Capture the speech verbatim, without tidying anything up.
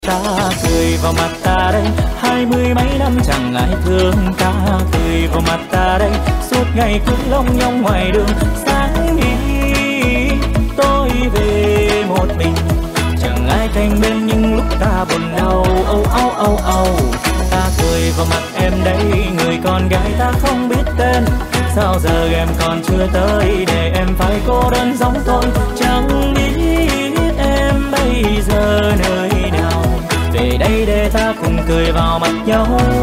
Ta cười vào mặt ta đây, hai mươi mấy năm chẳng ai thương ta. Cười vào mặt ta đây, suốt ngày cứ lông nhông ngoài đường. Sáng đi tôi về một mình, chẳng ai cạnh bên nhưng lúc ta buồn đau. Âu âu âu âu, ta cười vào mặt em đây, người con gái ta không biết tên. Sao giờ em còn chưa tới để em phải cô đơn giống tôi. Chẳng biết em bây giờ nơi nào, về đây để ta cùng cười vào mặt nhau.